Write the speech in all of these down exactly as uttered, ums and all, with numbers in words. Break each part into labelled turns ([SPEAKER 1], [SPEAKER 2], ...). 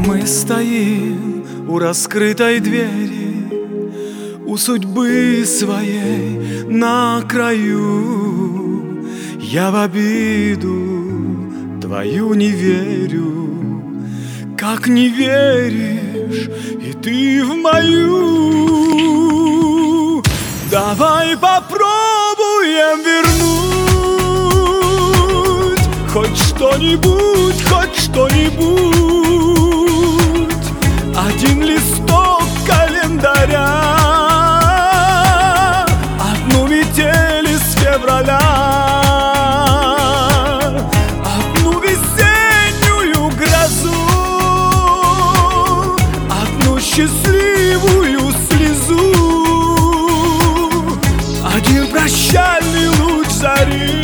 [SPEAKER 1] Мы стоим у раскрытой двери, у судьбы своей на краю. Я в обиду твою не верю, как не веришь и ты в мою. Давай попробуем вернуть хоть что-нибудь, хоть что-нибудь. Один листок календаря, одну метель из февраля, одну весеннюю грозу, одну счастливую слезу, один прощальный луч зари,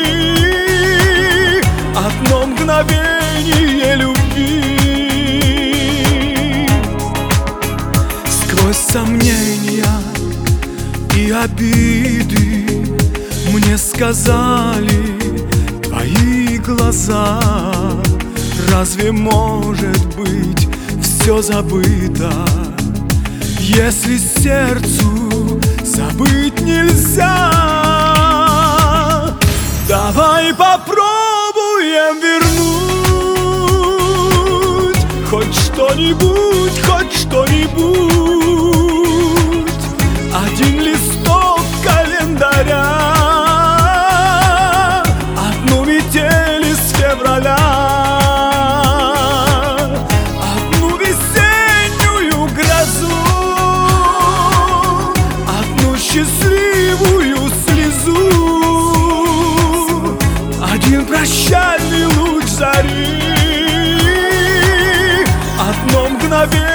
[SPEAKER 1] одно мгновение любви. Сквозь сомнения и обиды мне сказали твои глаза: разве может быть все забыто, если сердцу забыть нельзя? Давай попробуем вернуть хоть что-нибудь, хоть что-нибудь. Один листок календаря, одну метель из февраля, одну весеннюю грозу, одну счастливую слезу, один прощальный луч зари, одно мгновение